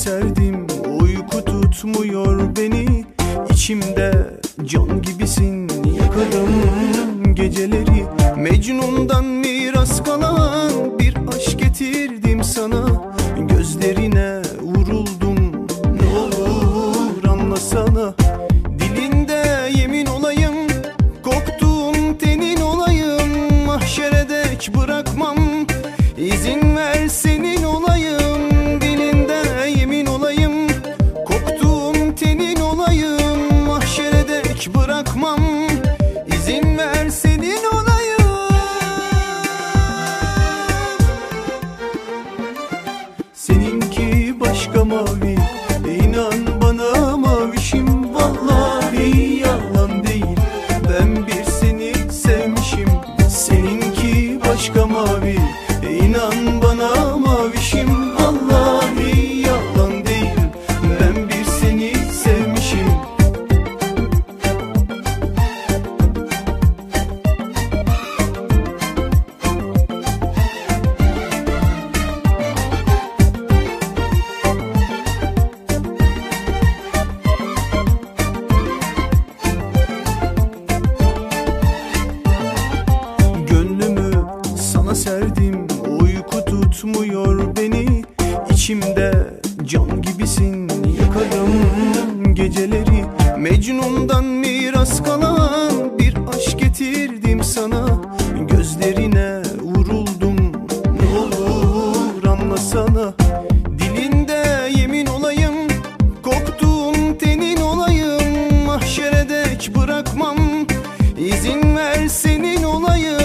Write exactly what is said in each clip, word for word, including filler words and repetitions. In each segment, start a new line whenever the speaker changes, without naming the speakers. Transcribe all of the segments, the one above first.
serdim, uyku tutmuyor beni. İçimde can gibisin, yakarım geceleri. Mecnun'dan miras kalan bir aşk getirdim sana. Gözlerine vuruldum, ne olur anlasana. Dilinde yemin olayım, koktuğum tenin olayım. Mahşere dek bırakmam, izin ver senin olayım. Dilinde yemin olayım, koktuğum tenin olayım. Mahşere dek bırakmam, izin ver senin olayım. Seninki başka mavi, inan bana mavişim. Vallahi yalan değil, ben bir seni sevmişim. Seninki başka mavi, inan bana mavişim. Vallahi yalan değil, ben bir seni sevmişim. Serdim, uyku tutmuyor beni. İçimde can gibisin, yakarım geceleri. Mecnun'dan miras kalan bir aşk getirdim sana. Gözlerine vuruldum, ne olur anlasana. Dilinde yemin olayım, koktuğum tenin olayım. Mahşere dek bırakmam, izin ver senin olayım.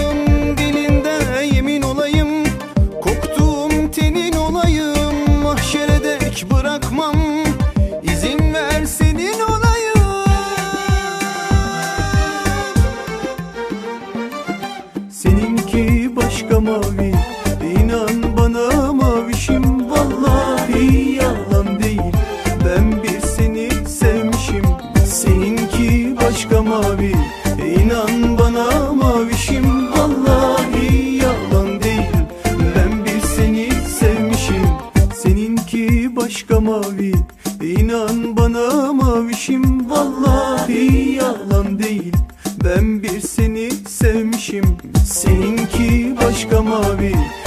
Bırakmam, izin ver senin olayım. Seninki başka mavi, inan bana mavişim. Vallahi yalan değil, ben bir seni sevmişim. Seninki başka mavi, inan bana mavişim. Vallahi yalan değil, ben bir seni sevmişim. Seninki başka mavi, inan bana mavişim. Vallahi yalan değil, ben bir seni sevmişim. Seninki başka mavi,